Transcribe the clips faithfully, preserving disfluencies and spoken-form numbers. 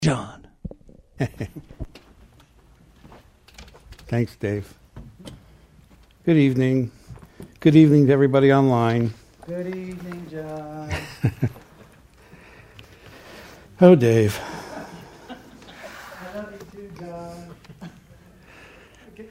John. Thanks, Dave. Good evening. Good evening to everybody online. Good evening, John. Oh, Dave. I love you too, John. Okay.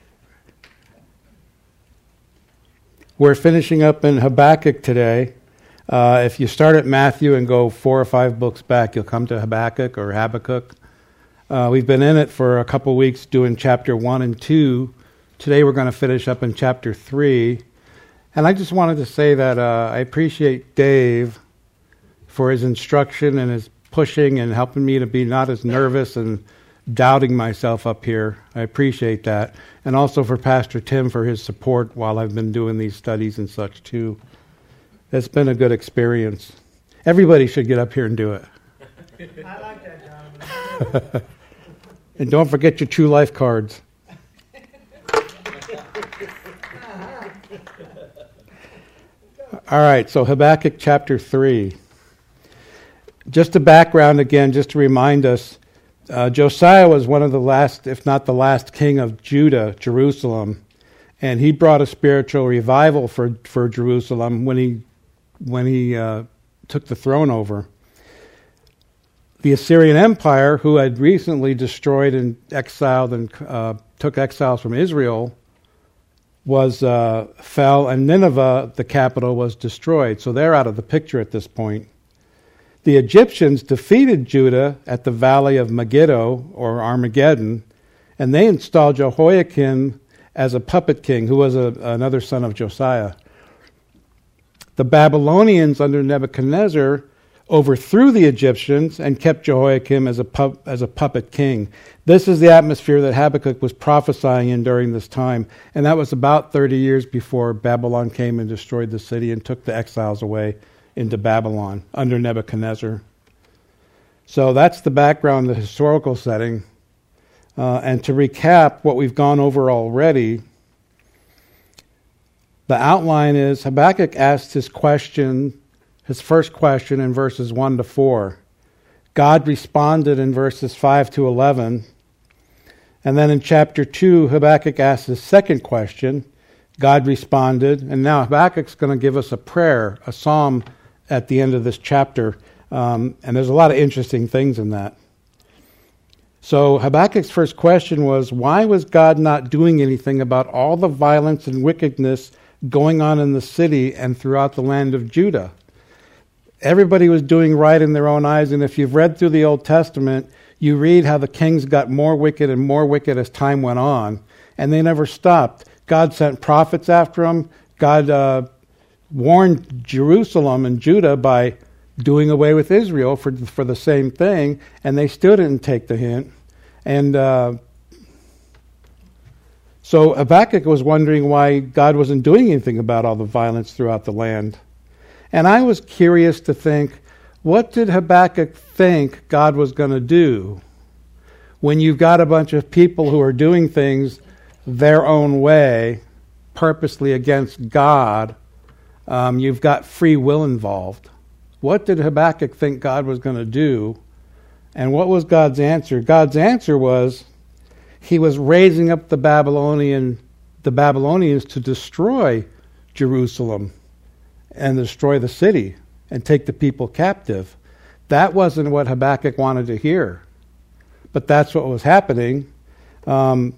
We're finishing up in Habakkuk today. Uh, if you start at Matthew and go four or five books back, you'll come to Habakkuk or Habakkuk. Uh, we've been in it for a couple weeks doing chapter one and two. Today we're going to finish up in chapter three. And I just wanted to say that uh, I appreciate Dave for his instruction and his pushing and helping me to be not as nervous and doubting myself up here. I appreciate that. And also for Pastor Tim for his support while I've been doing these studies and such too. It's been a good experience. Everybody should get up here and do it. I like that, John. And don't forget your True Life cards. All right, so Habakkuk chapter three. Just a background again, just to remind us, uh, Josiah was one of the last, if not the last king of Judah, Jerusalem, and he brought a spiritual revival for, for Jerusalem when he when he uh, took the throne over. The Assyrian Empire, who had recently destroyed and exiled and uh, took exiles from Israel, was uh, fell, and Nineveh, the capital, was destroyed. So they're out of the picture at this point. The Egyptians defeated Judah at the valley of Megiddo, or Armageddon, and they installed Jehoiakim as a puppet king, who was a, another son of Josiah. The Babylonians under Nebuchadnezzar overthrew the Egyptians and kept Jehoiakim as a pu- as a puppet king. This is the atmosphere that Habakkuk was prophesying in during this time, and that was about thirty years before Babylon came and destroyed the city and took the exiles away into Babylon under Nebuchadnezzar. So that's the background, the historical setting. Uh, and to recap what we've gone over already, the outline is Habakkuk asked his question, his first question in verses one to four. God responded in verses five to eleven. And then in chapter two, Habakkuk asked his second question. God responded. And now Habakkuk's going to give us a prayer, a psalm at the end of this chapter. Um, and there's a lot of interesting things in that. So Habakkuk's first question was, why was God not doing anything about all the violence and wickedness going on in the city and throughout the land of Judah? Everybody was doing right in their own eyes, and if you've read through the Old Testament, you read how the kings got more wicked and more wicked as time went on, and they never stopped. God sent prophets after them. God uh, warned Jerusalem and Judah by doing away with Israel for for the same thing, and they still didn't take the hint. And uh, so Habakkuk was wondering why God wasn't doing anything about all the violence throughout the land. And I was curious to think, what did Habakkuk think God was going to do when you've got a bunch of people who are doing things their own way, purposely against God? Um, you've got free will involved. What did Habakkuk think God was going to do? And what was God's answer? God's answer was he was raising up the Babylonian, the Babylonians to destroy Jerusalem and destroy the city and take the people captive. That wasn't what Habakkuk wanted to hear. But that's what was happening. Um,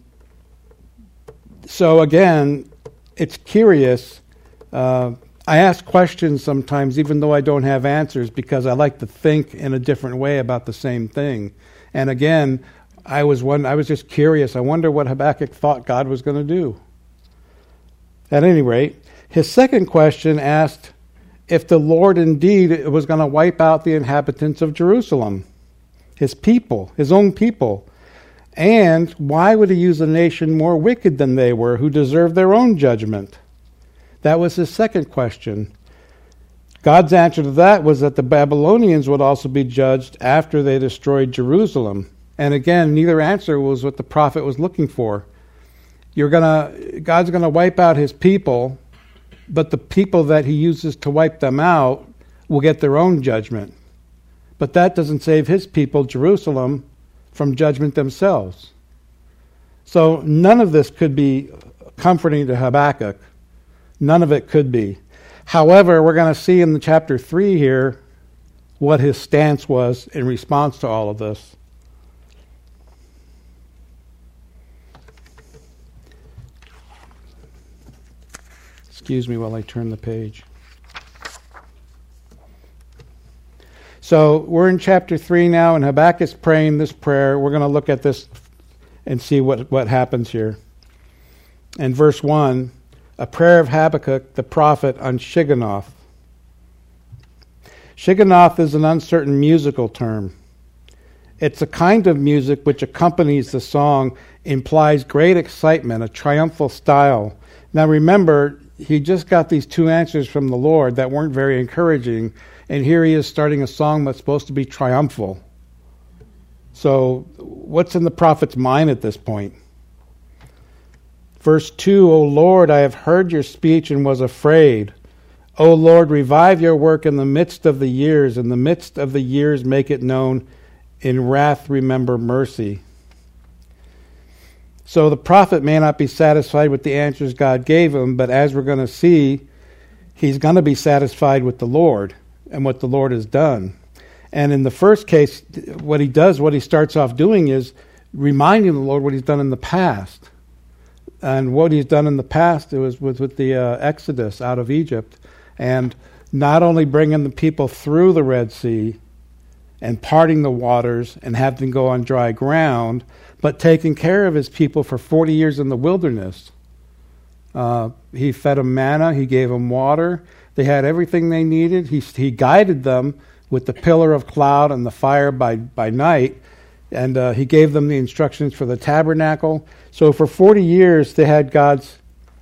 so again, it's curious. Uh, I ask questions sometimes, even though I don't have answers, because I like to think in a different way about the same thing. And again, I was one. I was just curious. I wonder what Habakkuk thought God was going to do. At any rate, his second question asked if the Lord indeed was going to wipe out the inhabitants of Jerusalem, his people, his own people. And why would he use a nation more wicked than they were, who deserved their own judgment? That was his second question. God's answer to that was that the Babylonians would also be judged after they destroyed Jerusalem. And again, neither answer was what the prophet was looking for. You're gonna, God's going to wipe out his people, but the people that he uses to wipe them out will get their own judgment. But that doesn't save his people, Jerusalem, from judgment themselves. So none of this could be comforting to Habakkuk. None of it could be. However, we're going to see in the chapter three here what his stance was in response to all of this. Excuse me while I turn the page. So we're in chapter three now, and Habakkuk's praying this prayer. We're going to look at this and see what, what happens here. In verse one, a prayer of Habakkuk the prophet on Shigionoth. Shigionoth is an uncertain musical term. It's a kind of music which accompanies the song, implies great excitement, a triumphal style. Now remember, he just got these two answers from the Lord that weren't very encouraging, and here he is starting a song that's supposed to be triumphal. So what's in the prophet's mind at this point? Verse two, O Lord, I have heard your speech and was afraid. O Lord, revive your work in the midst of the years. In the midst of the years make it known. In wrath remember mercy. So the prophet may not be satisfied with the answers God gave him, but as we're going to see, he's going to be satisfied with the Lord and what the Lord has done. And in the first case, what he does, what he starts off doing is reminding the Lord what he's done in the past. And what he's done in the past, it was with, with the uh, Exodus out of Egypt, and not only bringing the people through the Red Sea and parting the waters and having them go on dry ground, but taking care of his people for forty years in the wilderness. Uh, he fed them manna, he gave them water, they had everything they needed. He, he guided them with the pillar of cloud and the fire by, by night, and uh, he gave them the instructions for the tabernacle. So for forty years they had God's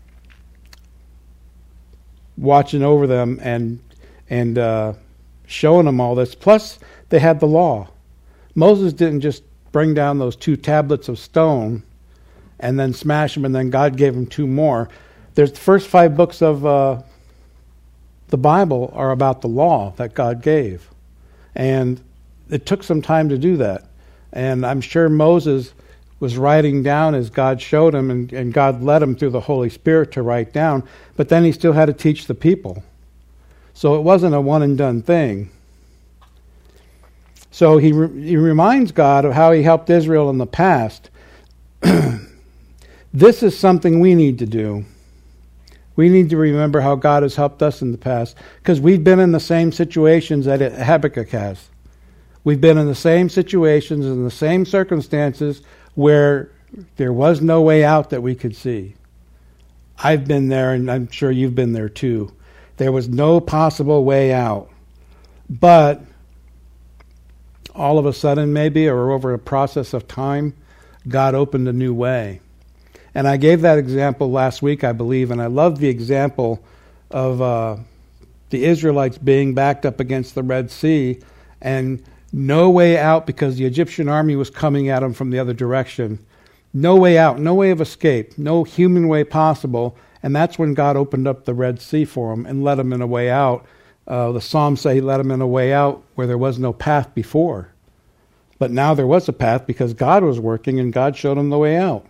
watching over them and and uh, showing them all this. Plus they had the law. Moses didn't just bring down those two tablets of stone and then smash them, and then God gave him two more. There's the first five books of uh, the Bible are about the law that God gave. And it took some time to do that. And I'm sure Moses was writing down as God showed him, and, and God led him through the Holy Spirit to write down. But then he still had to teach the people. So it wasn't a one and done thing. So he, re- he reminds God of how he helped Israel in the past. This is something we need to do. We need to remember how God has helped us in the past, because we've been in the same situations that Habakkuk has. We've been in the same situations, in the same circumstances where there was no way out that we could see. I've been there, and I'm sure you've been there too. There was no possible way out. But all of a sudden, maybe, or over a process of time, God opened a new way. And I gave that example last week, I believe, and I love the example of uh, the Israelites being backed up against the Red Sea and no way out because the Egyptian army was coming at them from the other direction. No way out, no way of escape, no human way possible. And that's when God opened up the Red Sea for them and led them in a way out. Uh, the Psalms say he led them in a way out where there was no path before. But now there was a path because God was working and God showed them the way out.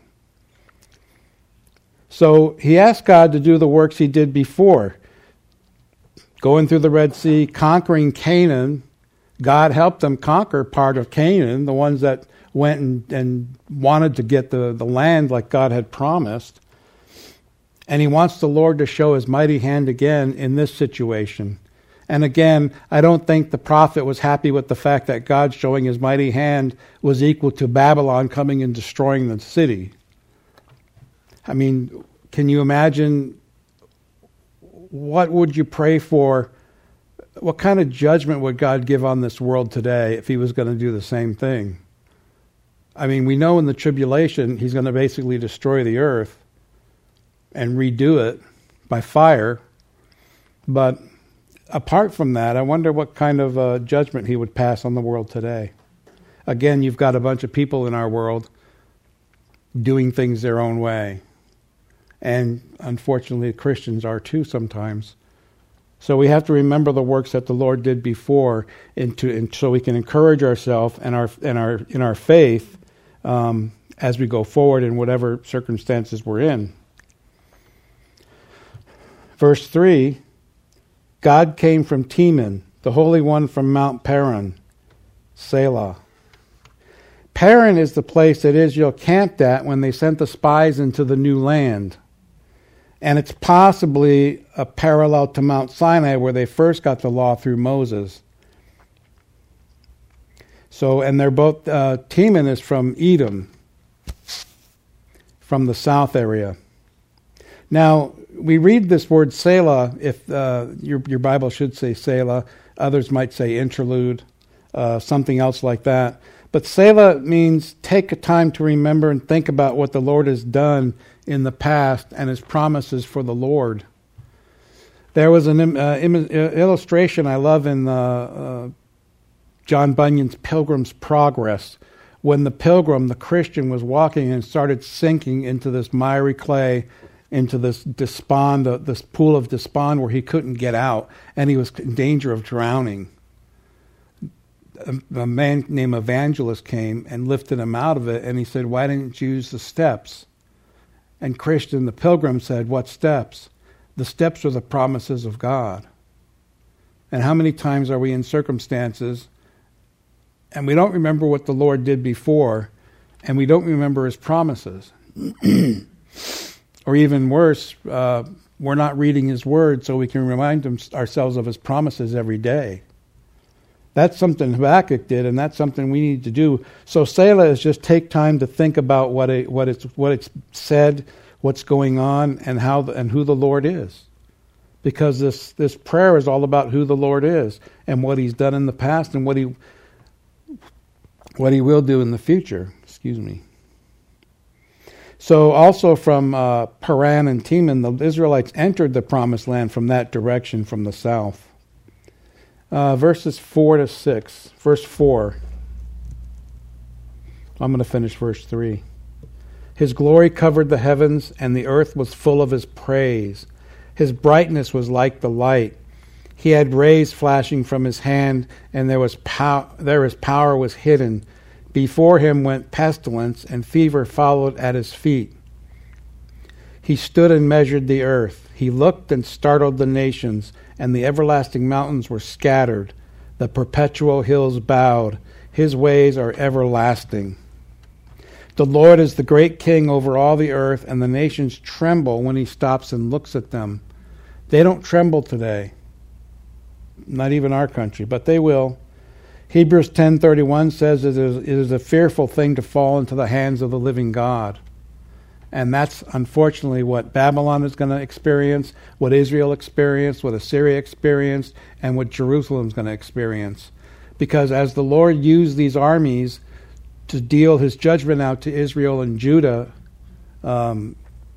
So he asked God to do the works he did before. Going through the Red Sea, conquering Canaan. God helped them conquer part of Canaan, the ones that went and, and wanted to get the, the land like God had promised. And he wants the Lord to show his mighty hand again in this situation. And again, I don't think the prophet was happy with the fact that God showing his mighty hand was equal to Babylon coming and destroying the city. I mean, can you imagine, what would you pray for? What kind of judgment would God give on this world today if he was going to do the same thing? I mean, we know in the tribulation he's going to basically destroy the earth and redo it by fire. But apart from that, I wonder what kind of uh, judgment he would pass on the world today. Again, you've got a bunch of people in our world doing things their own way. And unfortunately, Christians are too sometimes. So we have to remember the works that the Lord did before, into, and so we can encourage ourselves and our and our in our faith um, as we go forward in whatever circumstances we're in. Verse three, God came from Teman, the Holy One from Mount Paran, Selah. Paran is the place that Israel camped at when they sent the spies into the new land. And it's possibly a parallel to Mount Sinai where they first got the law through Moses. So, and they're both, uh, Teman is from Edom, from the south area. Now, we read this word Selah, if uh, your, your Bible should say Selah, others might say interlude, uh, something else like that. But Selah means take a time to remember and think about what the Lord has done in the past and his promises for the Lord. There was an uh, Im- illustration I love in uh, uh, John Bunyan's Pilgrim's Progress, when the pilgrim, the Christian, was walking and started sinking into this miry clay, into this despond, uh, this pool of despond where he couldn't get out, and he was in danger of drowning. A, a man named Evangelist came and lifted him out of it, and he said, "Why didn't you use the steps?" And Christian, the pilgrim, said, "What steps?" The steps are the promises of God. And how many times are we in circumstances and we don't remember what the Lord did before, and we don't remember his promises? Or even worse, uh, we're not reading his word so we can remind him, ourselves of his promises every day. That's something Habakkuk did, and that's something we need to do. So Selah is just take time to think about what it, what it's what it's said, what's going on, and how the, and who the Lord is, because this this prayer is all about who the Lord is and what He's done in the past and what he what He will do in the future. Excuse me. So also from uh, Paran and Teman, the Israelites entered the Promised Land from that direction, from the south. Uh, verses four to six. Verse four. I'm going to finish verse three. His glory covered the heavens, and the earth was full of his praise. His brightness was like the light. He had rays flashing from his hand, and there was pow- there his power was hidden. Before him went pestilence, and fever followed at his feet. He stood and measured the earth. He looked and startled the nations, and the everlasting mountains were scattered. The perpetual hills bowed. His ways are everlasting. The Lord is the great king over all the earth, and the nations tremble when he stops and looks at them. They don't tremble today. Not even our country, but they will. Hebrews ten thirty-one says it is, it is a fearful thing to fall into the hands of the living God. And that's unfortunately what Babylon is going to experience, what Israel experienced, what Assyria experienced, and what Jerusalem is going to experience. Because as the Lord used these armies to deal his judgment out to Israel and Judah, um,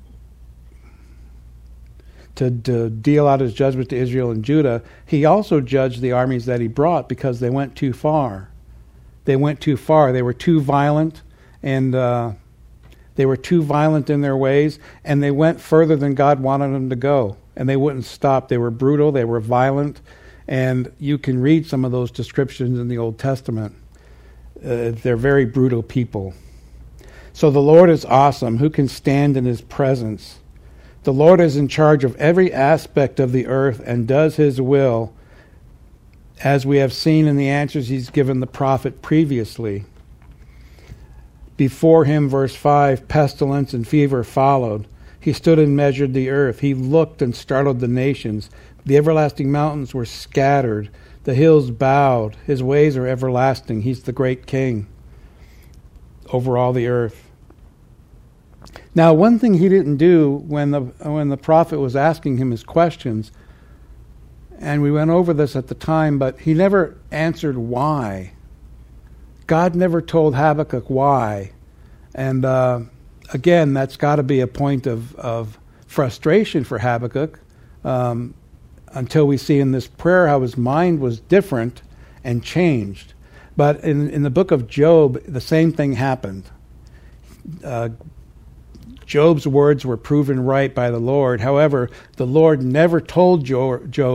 to, to deal out his judgment to Israel and Judah, he also judged the armies that he brought because they went too far. They went too far. They were too violent, and uh, they were too violent in their ways, and they went further than God wanted them to go, and they wouldn't stop. They were brutal, they were violent, and you can read some of those descriptions in the Old Testament. Uh, they're very brutal people. So the Lord is awesome. Who can stand in his presence? The Lord is in charge of every aspect of the earth and does his will, as we have seen in the answers he's given the prophet previously. Before him, verse five, pestilence and fever followed. He stood and measured the earth. He looked and startled the nations. The everlasting mountains were scattered. The hills bowed. His ways are everlasting. He's the great king over all the earth. Now, one thing he didn't do when the when the prophet was asking him his questions, and we went over this at the time, but he never answered why. God never told Habakkuk why. And uh, again, that's got to be a point of, of frustration for Habakkuk, um, until we see in this prayer how his mind was different and changed. But in, in the book of Job, the same thing happened. Uh, Job's words were proven right by the Lord. However, the Lord never told Job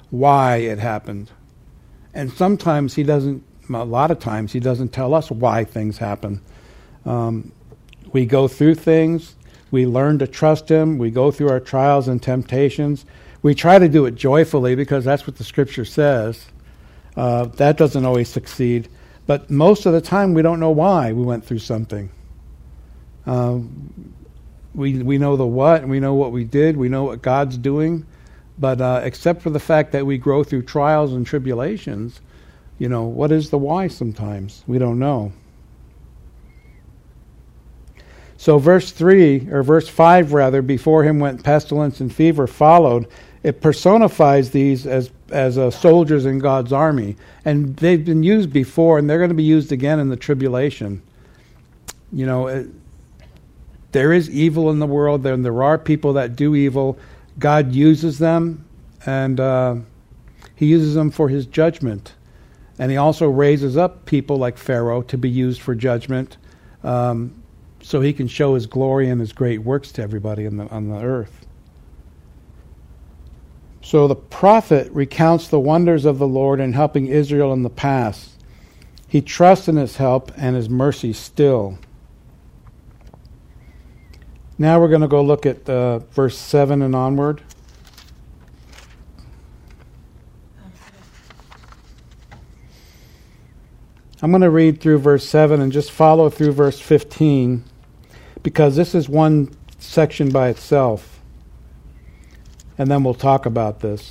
why it happened. And sometimes he doesn't, a lot of times he doesn't tell us why things happen. Um, we go through things, we learn to trust him, we go through our trials and temptations. We try to do it joyfully because that's what the scripture says. Uh, that doesn't always succeed. But most of the time we don't know why we went through something. Um, we we know the what, and we know what we did, we know what God's doing. But uh, except for the fact that we grow through trials and tribulations, you know, what is the why sometimes? We don't know. So verse three, or verse five rather, before him went pestilence and fever followed, it personifies these as as uh, soldiers in God's army. And they've been used before, and they're going to be used again in the tribulation. You know, it, there is evil in the world, and there are people that do evil. God uses them, and uh, he uses them for his judgment. And he also raises up people like Pharaoh to be used for judgment, um, so he can show his glory and his great works to everybody on the, on the earth. So the prophet recounts the wonders of the Lord in helping Israel in the past. He trusts in his help and his mercy still. Now we're going to go look at uh, verse seven and onward. I'm going to read through verse seven and just follow through verse fifteen, because this is one section by itself. And then we'll talk about this.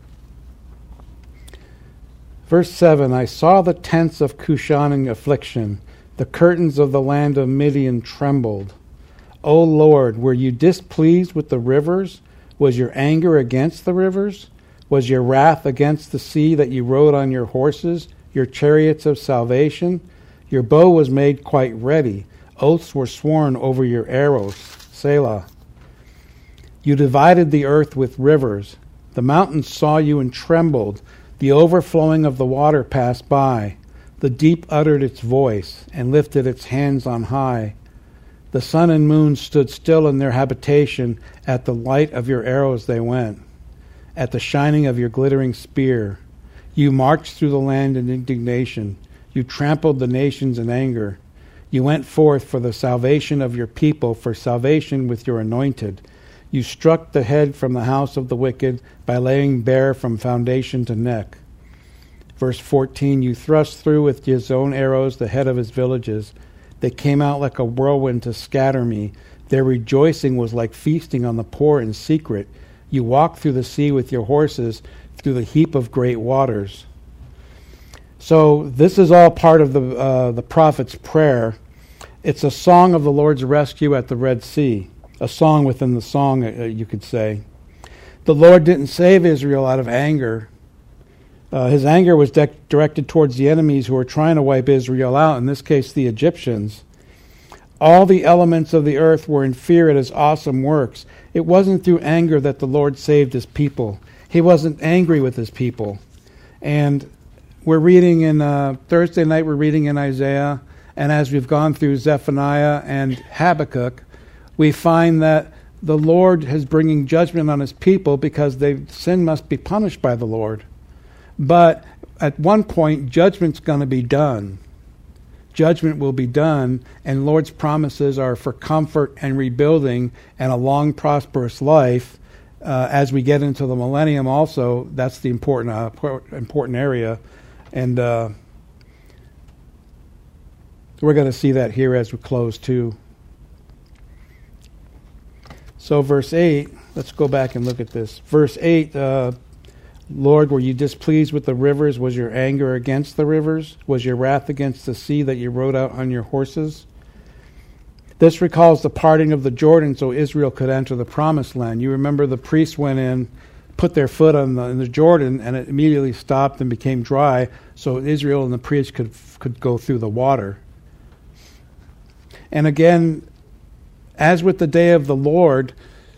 Verse seven, I saw the tents of Cushan in affliction. The curtains of the land of Midian trembled. O Lord, were you displeased with the rivers? Was your anger against the rivers? Was your wrath against the sea that you rode on your horses, your chariots of salvation? Your bow was made quite ready. Oaths were sworn over your arrows. Selah. You divided the earth with rivers. The mountains saw you and trembled. The overflowing of the water passed by. The deep uttered its voice and lifted its hands on high. The sun and moon stood still in their habitation. At the light of your arrows they went. At the shining of your glittering spear. You marched through the land in indignation. You trampled the nations in anger. You went forth for the salvation of your people, for salvation with your anointed. You struck the head from the house of the wicked by laying bare from foundation to neck. Verse fourteen, you thrust through with his own arrows the head of his villages. They came out like a whirlwind to scatter me. Their rejoicing was like feasting on the poor in secret. You walked through the sea with your horses, through the heap of great waters. So this is all part of the uh, the prophet's prayer. It's a song of the Lord's rescue at the Red Sea. A song within the song, uh, you could say. The Lord didn't save Israel out of anger. Uh, his anger was de- directed towards the enemies who were trying to wipe Israel out, in this case the Egyptians. All the elements of the earth were in fear at his awesome works. It wasn't through anger that the Lord saved his people. He wasn't angry with his people. And we're reading in, uh, Thursday night we're reading in Isaiah, and as we've gone through Zephaniah and Habakkuk, we find that the Lord is bringing judgment on his people because they sin must be punished by the Lord. But at one point, judgment's going to be done. Judgment will be done, and Lord's promises are for comfort and rebuilding and a long, prosperous life. Uh, as we get into the millennium also, that's the important uh, important area. And uh, we're going to see that here as we close too. So verse eight, let's go back and look at this. Verse eight, uh, Lord, were you displeased with the rivers? Was your anger against the rivers? Was your wrath against the sea that you rode out on your horses? This recalls the parting of the Jordan so Israel could enter the promised land. You remember the priests went in, put their foot on the, in the Jordan, and it immediately stopped and became dry, so Israel and the priests could could go through the water. And again, as with the day of the Lord,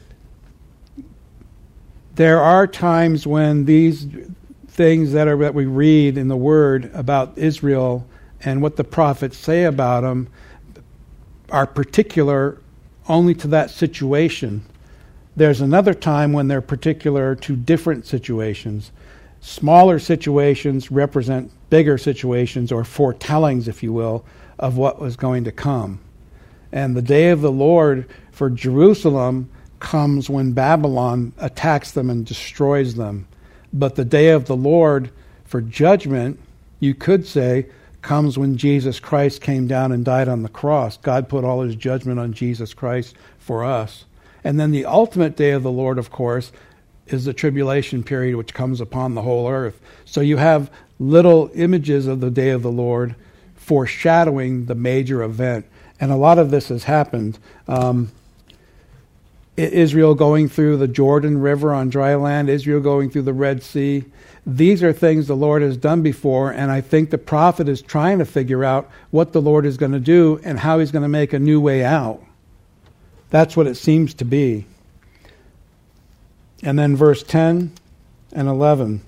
there are times when these things that are that we read in the Word about Israel and what the prophets say about them are particular only to that situation. There's another time when they're particular to different situations. smaller situations represent bigger situations, or foretellings, if you will, of what was going to come. And the day of the Lord for Jerusalem comes when Babylon attacks them and destroys them. But the day of the Lord for judgment, you could say, comes when Jesus Christ came down and died on the cross. God put all his judgment on Jesus Christ for us. And then the ultimate day of the Lord, of course, is the tribulation period, which comes upon the whole earth. So you have little images of the day of the Lord foreshadowing the major event. And a lot of this has happened. Um, Israel going through the Jordan River on dry land, Israel going through the Red Sea. These are things the Lord has done before, and I think the prophet is trying to figure out what the Lord is going to do and how he's going to make a new way out. That's what it seems to be. And then verse ten and eleven.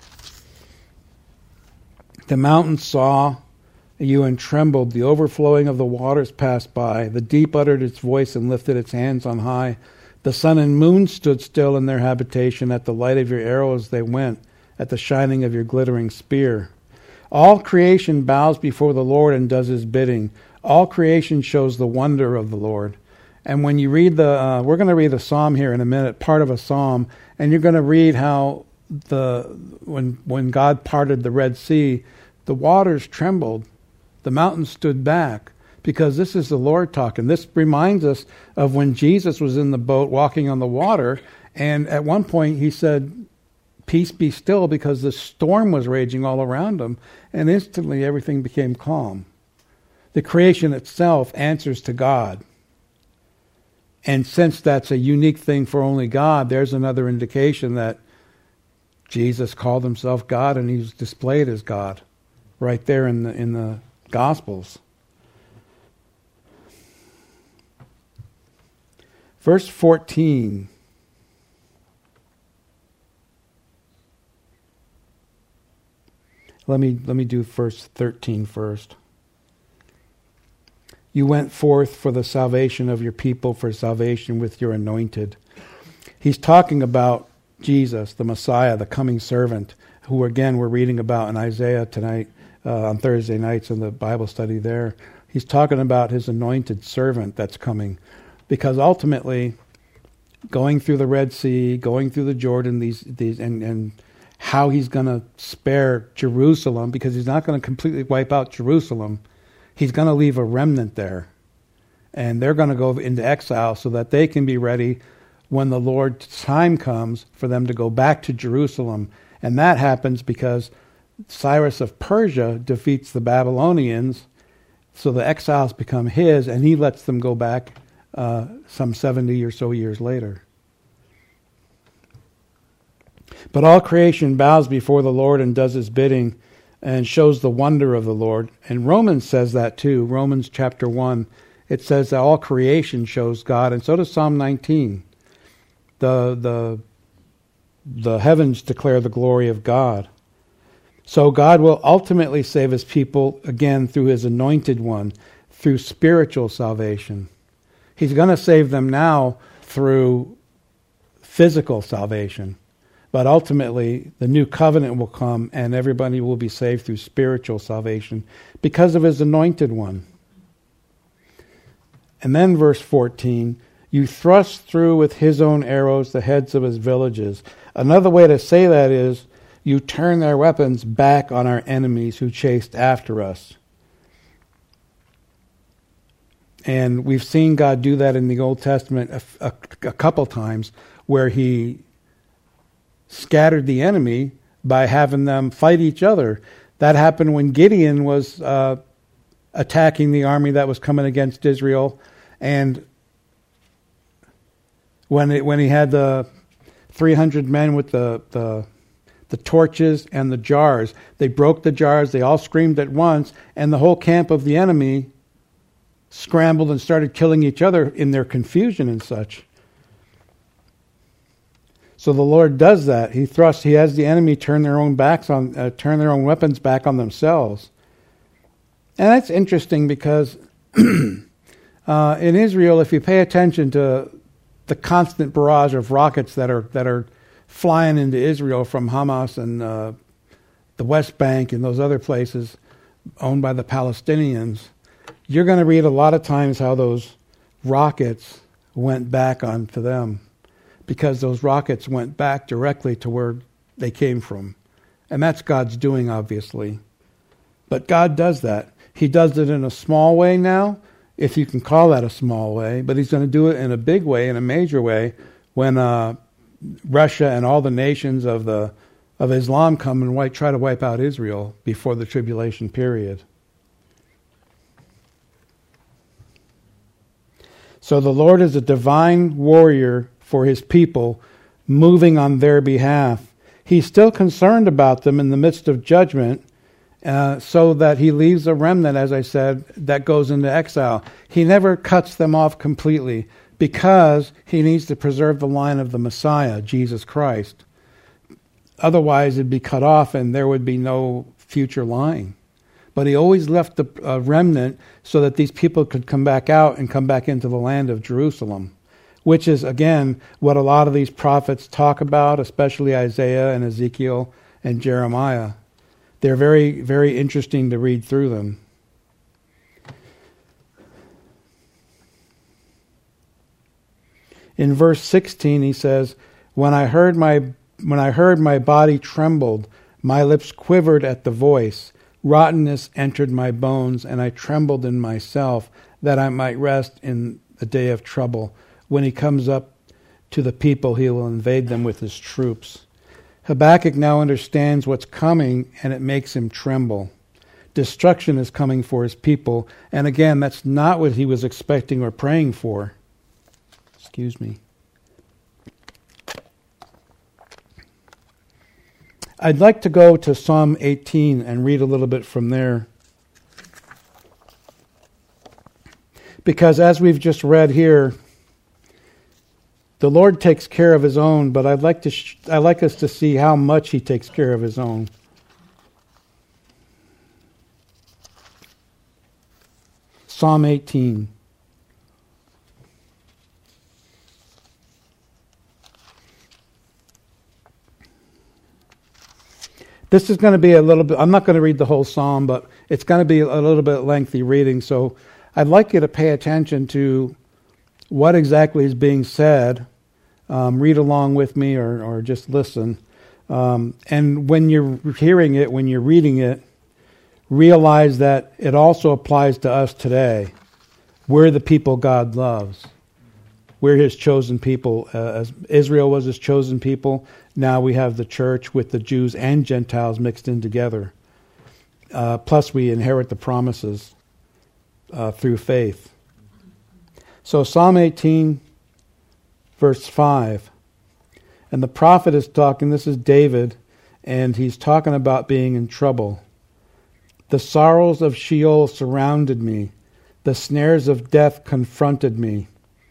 The mountains saw you and trembled. The overflowing of the waters passed by. The deep uttered its voice and lifted its hands on high. The sun and moon stood still in their habitation. At the light of your arrows they went, at the shining of your glittering spear. All creation bows before the Lord and does his bidding. All creation shows the wonder of the Lord. And when you read the, uh, we're going to read a psalm here in a minute, part of a psalm, and you're going to read how the when when God parted the Red Sea, the waters trembled, the mountains stood back, because this is the Lord talking. This reminds us of when Jesus was in the boat walking on the water, and at one point he said, "Peace be still," because the storm was raging all around him, and instantly everything became calm. The creation itself answers to God. And since that's a unique thing for only God, there's another indication that Jesus called himself God and he's displayed as God right there in the in the Gospels. Verse fourteen. Let me let me do verse thirteen first. You went forth for the salvation of your people, for salvation with your anointed. He's talking about Jesus, the Messiah, the coming servant, who again we're reading about in Isaiah tonight, uh, on Thursday nights in the Bible study there. He's talking about his anointed servant that's coming. Because ultimately, going through the Red Sea, going through the Jordan, these these and, and how he's going to spare Jerusalem, because he's not going to completely wipe out Jerusalem. He's going to leave a remnant there. And they're going to go into exile so that they can be ready when the Lord's time comes for them to go back to Jerusalem. And that happens because Cyrus of Persia defeats the Babylonians, so the exiles become his, and he lets them go back uh, some seventy or so years later. But all creation bows before the Lord and does his bidding, and shows the wonder of the Lord. And Romans says that too. Romans chapter one. It says that all creation shows God, and so does Psalm nineteen. The the the heavens declare the glory of God. So God will ultimately save his people again through his anointed one, through spiritual salvation. He's going to save them now through physical salvation. But ultimately, the new covenant will come and everybody will be saved through spiritual salvation because of his anointed one. And then verse fourteen, you thrust through with his own arrows the heads of his villages. Another way to say that is, you turn their weapons back on our enemies who chased after us. And we've seen God do that in the Old Testament a, a, a couple times, where he scattered the enemy by having them fight each other. That happened when Gideon was uh, attacking the army that was coming against Israel, and when it, when he had the three hundred men with the, the the torches and the jars, they broke the jars, they all screamed at once, and the whole camp of the enemy scrambled and started killing each other in their confusion and such. So the Lord does that. He thrusts. He has the enemy turn their own backs on, uh, turn their own weapons back on themselves. And that's interesting because uh, in Israel, if you pay attention to the constant barrage of rockets that are that are flying into Israel from Hamas and uh, the West Bank and those other places owned by the Palestinians, you're going to read a lot of times how those rockets went back onto them, because those rockets went back directly to where they came from. And that's God's doing, obviously. But God does that. He does it in a small way now, if you can call that a small way, but he's going to do it in a big way, in a major way, when uh, Russia and all the nations of the of Islam come and wipe, try to wipe out Israel before the tribulation period. So the Lord is a divine warrior for his people, moving on their behalf. He's still concerned about them in the midst of judgment, uh, so that he leaves a remnant, as I said, that goes into exile. He never cuts them off completely, because he needs to preserve the line of the Messiah, Jesus Christ. Otherwise, it'd be cut off and there would be no future line. But he always left the uh, remnant so that these people could come back out and come back into the land of Jerusalem, which is, again, what a lot of these prophets talk about, especially Isaiah and Ezekiel and Jeremiah. They're very, very interesting to read through them. In verse sixteen, he says, When I heard my when I heard my body trembled, my lips quivered at the voice. Rottenness entered my bones, and I trembled in myself, that I might rest in the day of trouble. When he comes up to the people, he will invade them with his troops. Habakkuk now understands what's coming, and it makes him tremble. Destruction is coming for his people, and again, that's not what he was expecting or praying for. Excuse me. I'd like to go to Psalm eighteen and read a little bit from there. Because as we've just read here, the Lord takes care of his own, but I'd like to sh- I'd like us to see how much he takes care of his own. Psalm eighteen. This is going to be a little bit, I'm not going to read the whole psalm, but it's going to be a little bit lengthy reading, so I'd like you to pay attention to what exactly is being said. Um, read along with me or, or just listen. Um, and when you're hearing it, when you're reading it, realize that it also applies to us today. We're the people God loves. We're his chosen people. Uh, as Israel was his chosen people, now we have the church with the Jews and Gentiles mixed in together. Uh, plus we inherit the promises uh, through faith. So Psalm eighteen, verse five. And the prophet is talking, this is David, and he's talking about being in trouble. The sorrows of Sheol surrounded me. The snares of death confronted me.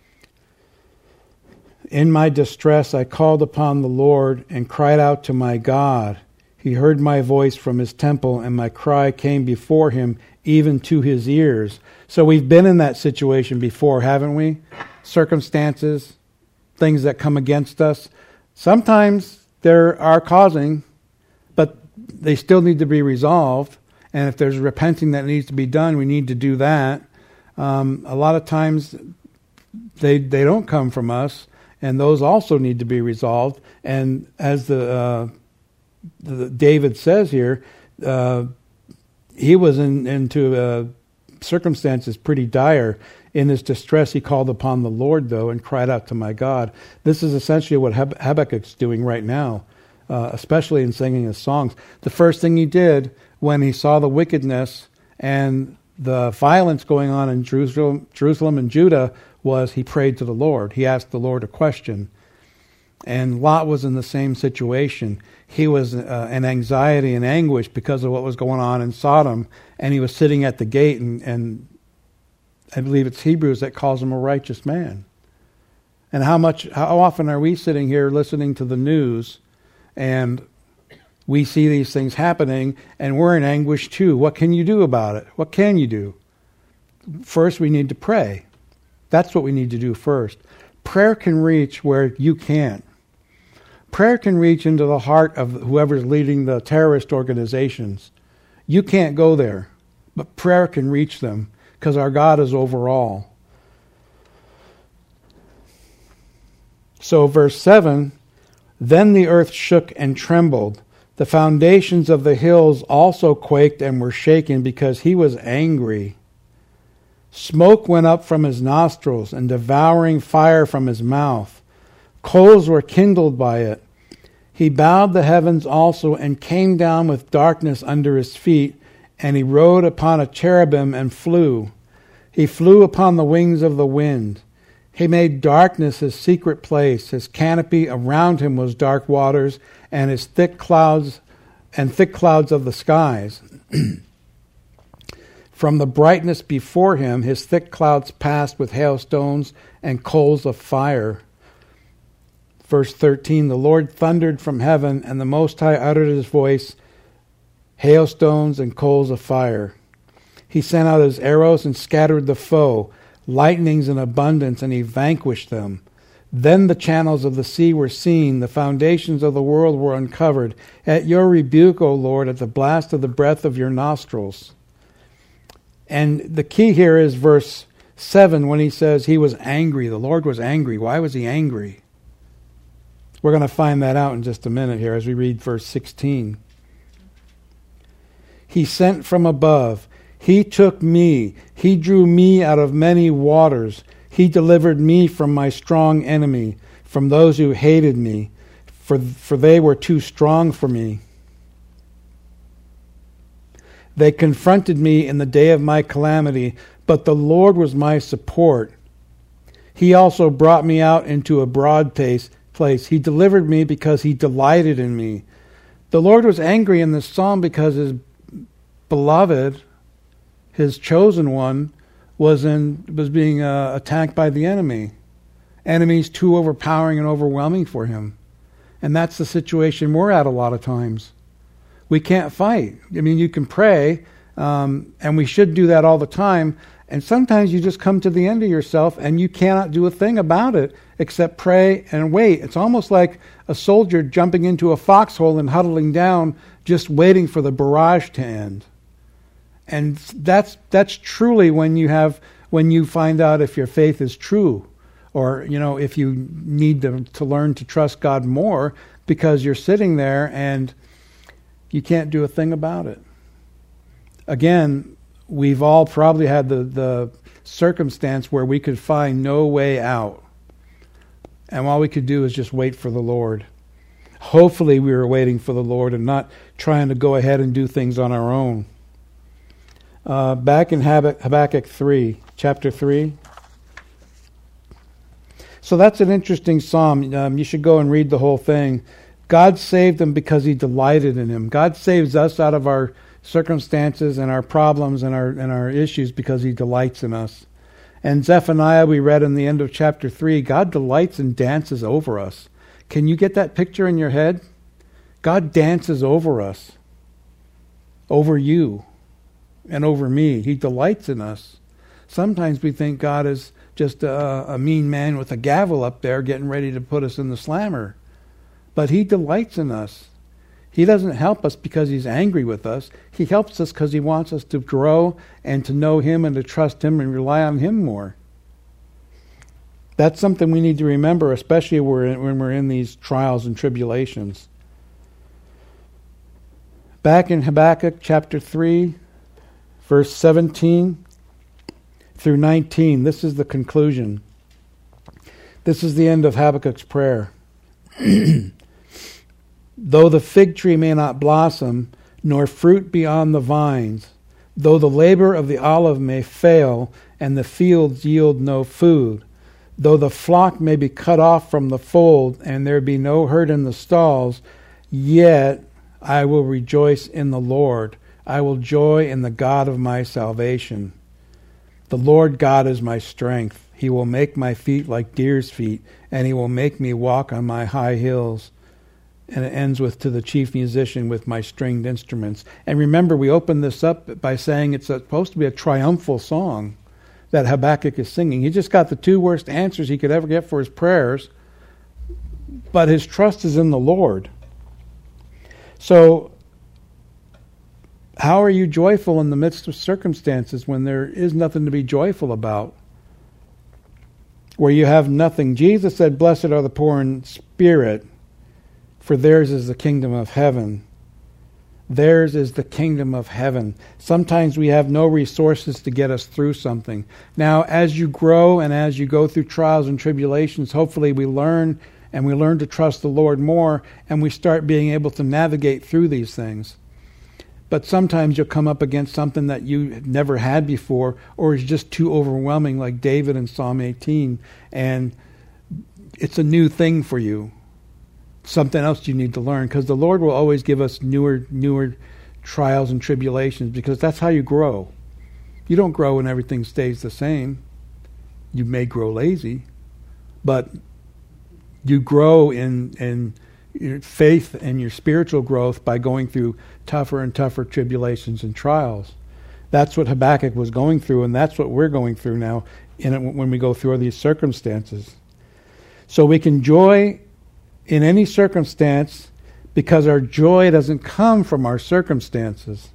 In my distress I called upon the Lord and cried out to my God. He heard my voice from his temple, and my cry came before him, even to his ears. So we've been in that situation before, haven't we? Circumstances, things that come against us. Sometimes there are causing, but they still need to be resolved. And if there's repenting that needs to be done, we need to do that. Um, a lot of times they they don't come from us. And those also need to be resolved. And as the, uh, the David says here, uh, he was in, into uh, circumstances pretty dire. In his distress, he called upon the Lord, though, and cried out to my God. This is essentially what Hab- Habakkuk's doing right now, uh, especially in singing his songs. The first thing he did when he saw the wickedness and the violence going on in Jerusalem, Jerusalem and Judah was he prayed to the Lord. He asked the Lord a question. And Lot was in the same situation. He was uh, in anxiety and anguish because of what was going on in Sodom. And he was sitting at the gate, and, and I believe it's Hebrews that calls him a righteous man. And how much, how often are we sitting here listening to the news and we see these things happening and we're in anguish too? What can you do about it? What can you do? First, we need to pray. That's what we need to do first. Prayer can reach where you can't. Prayer can reach into the heart of whoever's leading the terrorist organizations. You can't go there, but prayer can reach them because our God is over all. So verse seven, then the earth shook and trembled. The foundations of the hills also quaked and were shaken because he was angry. Smoke went up from his nostrils and devouring fire from his mouth. Coals were kindled by it. He bowed the heavens also and came down with darkness under his feet, and he rode upon a cherubim and flew. He flew upon the wings of the wind. He made darkness his secret place. His canopy around him was dark waters, and his thick clouds and thick clouds of the skies. From the brightness before him, his thick clouds passed with hailstones and coals of fire. Verse thirteen, the Lord thundered from heaven, and the Most High uttered his voice, hailstones and coals of fire. He sent out his arrows and scattered the foe, lightnings in abundance, and he vanquished them. Then the channels of the sea were seen, the foundations of the world were uncovered. At your rebuke, O Lord, at the blast of the breath of your nostrils. And the key here is verse seven when he says he was angry. The Lord was angry. Why was he angry? We're going to find that out in just a minute here as we read verse sixteen. He sent from above. He took me. He drew me out of many waters. He delivered me from my strong enemy, from those who hated me, for, for they were too strong for me. They confronted me in the day of my calamity, but the Lord was my support. He also brought me out into a broad place. place. He delivered me because he delighted in me. The Lord was angry in this psalm because his beloved, his chosen one, was in was being uh, attacked by the enemy. Enemies too overpowering and overwhelming for him. And that's the situation we're at a lot of times. We can't fight. I mean, you can pray, um, and we should do that all the time. And sometimes you just come to the end of yourself and you cannot do a thing about it except pray and wait. It's almost like a soldier jumping into a foxhole and huddling down, just waiting for the barrage to end. And that's that's truly when you have when you find out if your faith is true, or you know if you need to, to learn to trust God more, because you're sitting there and you can't do a thing about it. Again, we've all probably had the, the circumstance where we could find no way out. And all we could do is just wait for the Lord. Hopefully we were waiting for the Lord and not trying to go ahead and do things on our own. Uh, back in Habakkuk three, chapter three. So that's an interesting psalm. Um, you should go and read the whole thing. God saved him because he delighted in him. God saves us out of our circumstances and our problems and our and our issues because he delights in us. And Zephaniah, we read in the end of chapter three, God delights and dances over us. Can you get that picture in your head? God dances over us, over you, and over me. He delights in us. Sometimes we think God is just a, a mean man with a gavel up there getting ready to put us in the slammer. But he delights in us. He doesn't help us because he's angry with us. He helps us because he wants us to grow and to know him and to trust him and rely on him more. That's something we need to remember, especially when we're in these trials and tribulations. Back in Habakkuk chapter three, verse seventeen through nineteen, this is the conclusion. This is the end of Habakkuk's prayer. Though the fig tree may not blossom, nor fruit be on the vines, though the labor of the olive may fail, and the fields yield no food, though the flock may be cut off from the fold, and there be no herd in the stalls, yet I will rejoice in the Lord. I will joy in the God of my salvation. The Lord God is my strength. He will make my feet like deer's feet, and he will make me walk on my high hills. And it ends with, to the chief musician with my stringed instruments. And remember, we opened this up by saying it's supposed to be a triumphal song that Habakkuk is singing. He just got the two worst answers he could ever get for his prayers. but his trust is in the Lord. So, how are you joyful in the midst of circumstances when there is nothing to be joyful about? Where you have nothing. Jesus said, "Blessed are the poor in spirit, for theirs is the kingdom of heaven." Theirs is the kingdom of heaven. Sometimes we have no resources to get us through something. Now, as you grow and as you go through trials and tribulations, hopefully we learn and we learn to trust the Lord more, and we start being able to navigate through these things. But sometimes you'll come up against something that you never had before, or is just too overwhelming, like David in Psalm eighteen, and it's a new thing for you. Something else you need to learn, because the Lord will always give us newer newer trials and tribulations, because that's how you grow. You don't grow when everything stays the same. You may grow lazy, but you grow in in your faith and your spiritual growth by going through tougher and tougher tribulations and trials. That's what Habakkuk was going through, and that's what we're going through now in it when we go through these circumstances. So we can joy in any circumstance, because our joy doesn't come from our circumstances.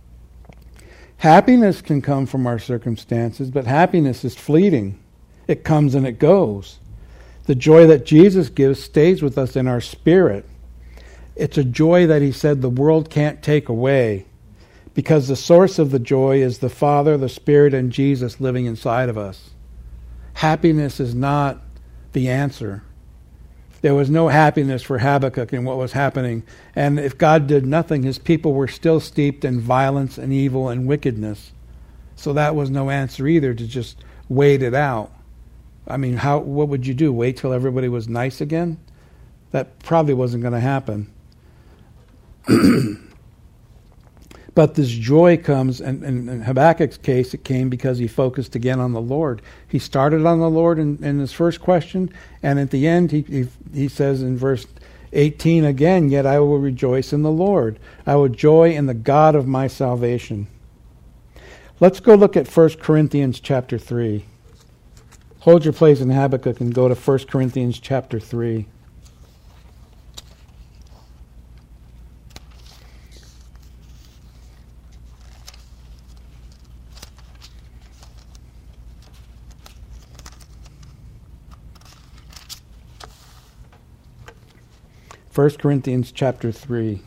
Happiness can come from our circumstances, but happiness is fleeting. It comes and it goes. The joy that Jesus gives stays with us in our spirit. It's a joy that he said the world can't take away, because the source of the joy is the Father, the Spirit, and Jesus living inside of us. Happiness is not the answer. There was no happiness for Habakkuk in what was happening. And if God did nothing, his people were still steeped in violence and evil and wickedness. So that was no answer either, to just wait it out. I mean, how? What would you do? Wait till everybody was nice again? That probably wasn't going to happen. But this joy comes, and, and in Habakkuk's case, it came because he focused again on the Lord. He started on the Lord in, in his first question, and at the end he, he he says in verse eighteen again, "Yet I will rejoice in the Lord. I will joy in the God of my salvation." Let's go look at First Corinthians chapter three. Hold your place in Habakkuk and go to First Corinthians chapter three. First Corinthians chapter three.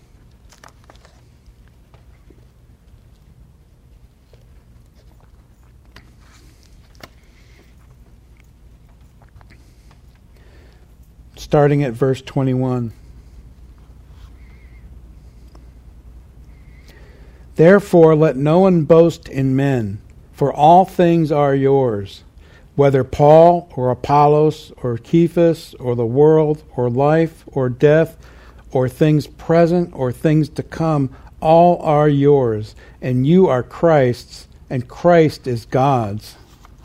Starting at verse twenty-one. "Therefore let no one boast in men, for all things are yours, whether Paul or Apollos or Cephas or the world or life or death or things present or things to come, all are yours, and you are Christ's, and Christ is God's."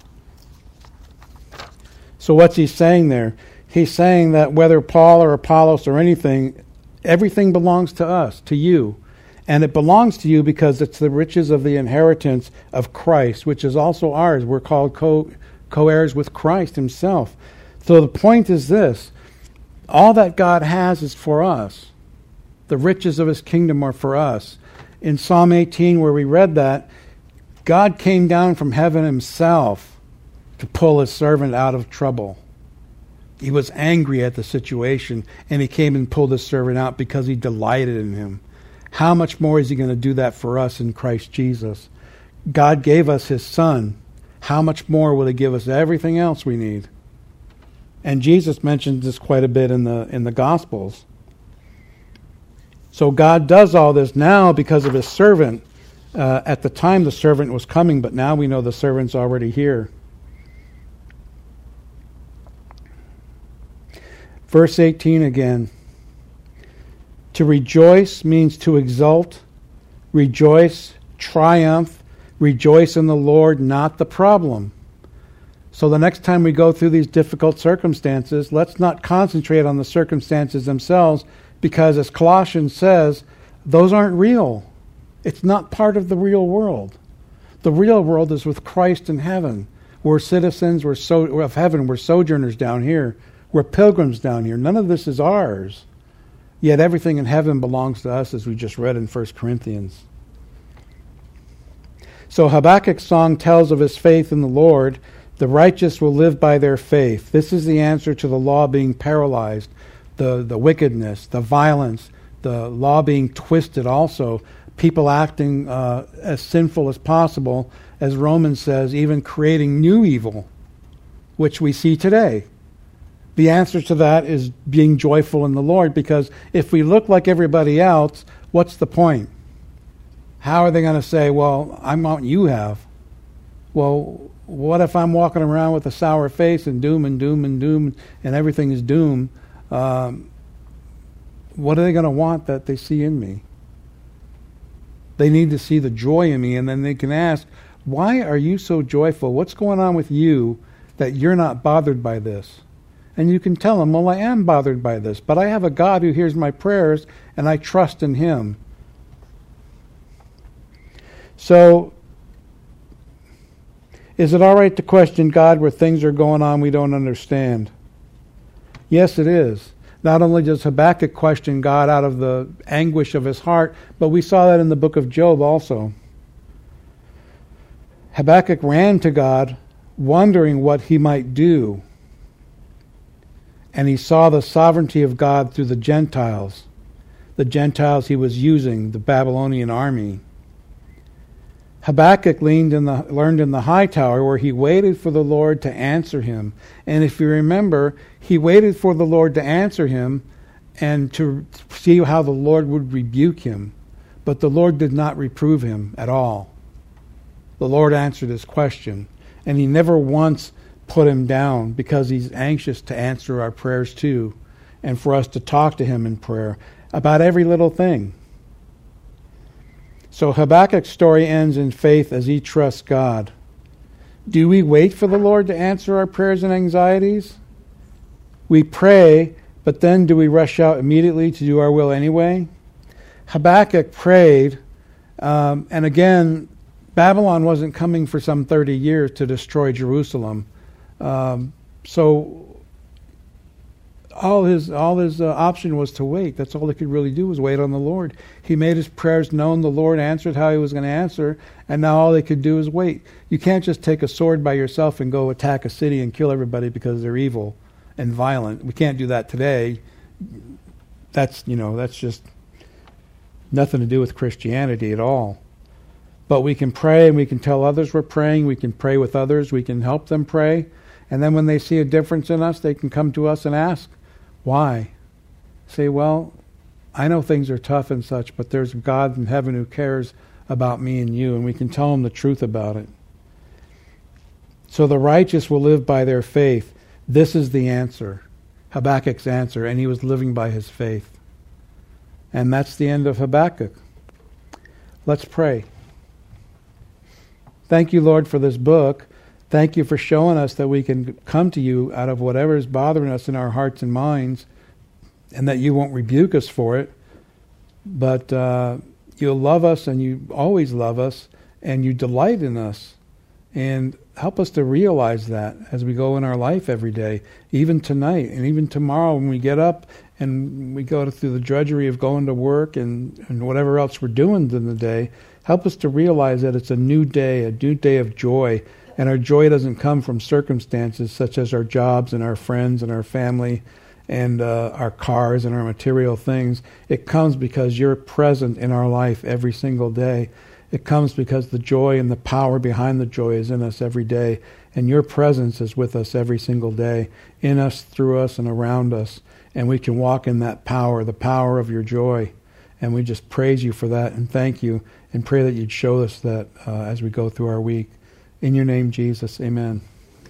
So what's he saying there? He's saying that whether Paul or Apollos or anything, everything belongs to us, to you. And it belongs to you because it's the riches of the inheritance of Christ, which is also ours. We're called co- co-heirs with Christ himself. So the point is this: all that God has is for us. The riches of his kingdom are for us. In Psalm eighteen, where we read that, God came down from heaven himself to pull his servant out of trouble. He was angry at the situation, and he came and pulled his servant out because he delighted in him. How much more is he going to do that for us in Christ Jesus? God gave us his Son. How much more will he give us everything else we need? And Jesus mentions this quite a bit in the in the Gospels. So God does all this now because of his servant. Uh, at the time the servant was coming, but now we know the servant's already here. Verse eighteen again. To rejoice means to exult, rejoice, triumph, rejoice in the Lord, not the problem. So the next time we go through these difficult circumstances, let's not concentrate on the circumstances themselves, because as Colossians says, those aren't real. It's not part of the real world. The real world is with Christ in heaven. We're citizens we're so, of heaven. We're sojourners down here. We're pilgrims down here. None of this is ours. Yet everything in heaven belongs to us, as we just read in First Corinthians. So Habakkuk's song tells of his faith in the Lord. The righteous will live by their faith. This is the answer to the law being paralyzed, the, the wickedness, the violence, the law being twisted also, people acting uh, as sinful as possible, as Romans says, even creating new evil, which we see today. The answer to that is being joyful in the Lord, because if we look like everybody else, what's the point? How are they going to say, well, I'm what you have? Well, what if I'm walking around with a sour face and doom and doom and doom and everything is doom? Um, what are they going to want that they see in me? They need to see the joy in me, and then they can ask, why are you so joyful? What's going on with you that you're not bothered by this? And you can tell them, well, I am bothered by this, but I have a God who hears my prayers, and I trust in Him. So, is it all right to question God where things are going on we don't understand? Yes, it is. Not only does Habakkuk question God out of the anguish of his heart, but we saw that in the book of Job also. Habakkuk ran to God, wondering what he might do. And he saw the sovereignty of God through the Gentiles. The Gentiles he was using, the Babylonian army. Habakkuk leaned in the, learned in the high tower where he waited for the Lord to answer him. And if you remember, he waited for the Lord to answer him and to see how the Lord would rebuke him. But the Lord did not reprove him at all. The Lord answered his question. And he never once put him down, because he's anxious to answer our prayers too, and for us to talk to him in prayer about every little thing. So Habakkuk's story ends in faith as he trusts God. Do we wait for the Lord to answer our prayers and anxieties? We pray, but then do we rush out immediately to do our will anyway? Habakkuk prayed, um, and again, Babylon wasn't coming for some thirty years to destroy Jerusalem. Um, so all his all his uh, option was to wait. That's all he could really do, was wait on the Lord. He made his prayers known. The Lord answered how he was going to answer, and now all they could do is wait. You can't just take a sword by yourself and go attack a city and kill everybody because they're evil and violent. We can't do that today. That's, you know, that's just nothing to do with Christianity at all. But we can pray, and we can tell others we're praying. We can pray with others. We can help them pray. And then when they see a difference in us, they can come to us and ask, why? Say, well, I know things are tough and such, but there's God in heaven who cares about me and you, and we can tell them the truth about it. So the righteous will live by their faith. This is the answer, Habakkuk's answer, and he was living by his faith. And that's the end of Habakkuk. Let's pray. Thank you, Lord, for this book. Thank you for showing us that we can come to you out of whatever is bothering us in our hearts and minds, and that you won't rebuke us for it, but uh, you'll love us, and you always love us, and you delight in us. And help us to realize that as we go in our life every day, even tonight and even tomorrow when we get up and we go through the drudgery of going to work and, and whatever else we're doing in the day. Help us to realize that it's a new day, a new day of joy. And our joy doesn't come from circumstances such as our jobs and our friends and our family and uh, our cars and our material things. It comes because you're present in our life every single day. It comes because the joy and the power behind the joy is in us every day. And your presence is with us every single day, in us, through us, and around us. And we can walk in that power, the power of your joy. And we just praise you for that and thank you and pray that you'd show us that uh, as we go through our week. In your name, Jesus, amen.